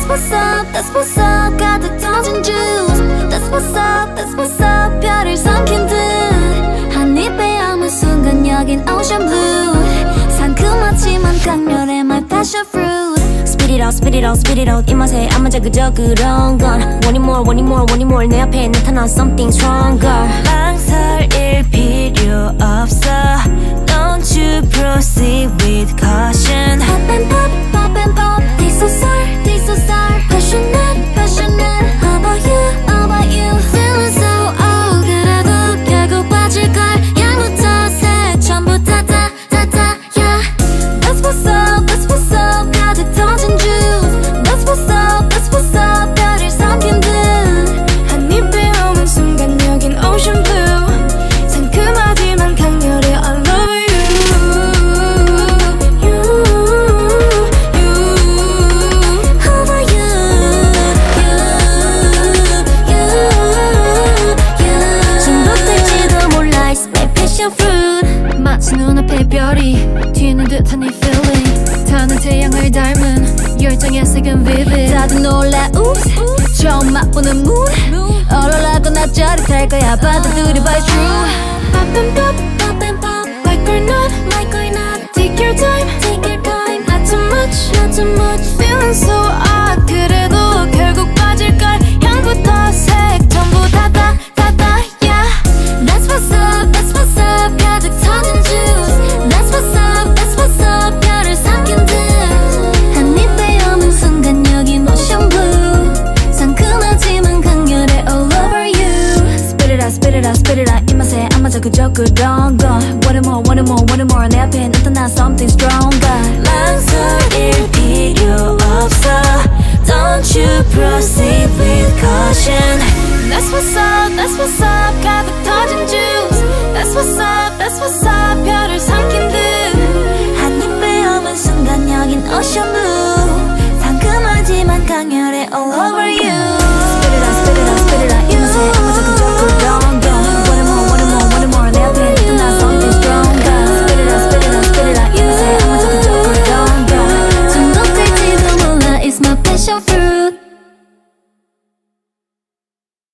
what's up, that's what's up. 가득 터진 juice. That's what's up, that's what's up. 별을 삼킨 듯 한 입에 아무 순간 여긴 ocean blue. 상큼하지만 강렬해 my passion fruit. Spit it out, spit it out, spit it out. 이 맛에 안 맞아 그저 그런 건 Want it more, want it more, want it more. 내 앞에 나타나 something stronger. 망설일 필요 없어. Don't you proceed with caution. Pop and pop, pop and pop. 뒤소설, 뒤소설. Passionate, passionate. How about you, how about you? Feeling so old. 그래도 결국 빠질걸. 양부터 새 전부 다 yeah. That's what's up, that's what's up. 가득 터진 juice. That's what's up, that's what's up. 별을 삼킨 듯 한 입에 오는 순간 여긴 ocean blue. 상큼하지만 강렬해 I love you. How about you? 중독될지도 몰라 It's my passion fruit. 마치 눈앞에 별이 튀는 듯한 이 feeling. 타는 태양을 닮은 열정의 색은 vivid. 다들 놀라 oops. 처음 맛보는 mood. 얼얼하고 나 짜릿할 거야 받아들여 by true. Pop and pop, pop and pop. Like or not, like or not. Take your time, take your time. Not too much, not too much. Feeling so odd. 그래도 결국 빠질걸. 향부터 색 전부 다 yeah. That's what's up, that's what's up. 가득 터진 juice. That's what's up, that's what's up. 별을 삼킨 듯 한 입에 오는 순간 여긴 ocean blue. 상큼하지만 강렬해 all over you. Spit it out, spit it out, spit it out. 이 맛에 안 맞아 그저 그런 거 Want it more, want it more, want it more. 내 앞에 나타나 something stronger. 망설일 필요 없어. Don't you proceed with caution. That's what's up, that's what's up. 가득 터진 juice. That's what's up, that's what's up. 별을 삼킨 듯 한 입에 오는 순간 여긴 ocean blue. 상큼하지만 강렬해 all over you.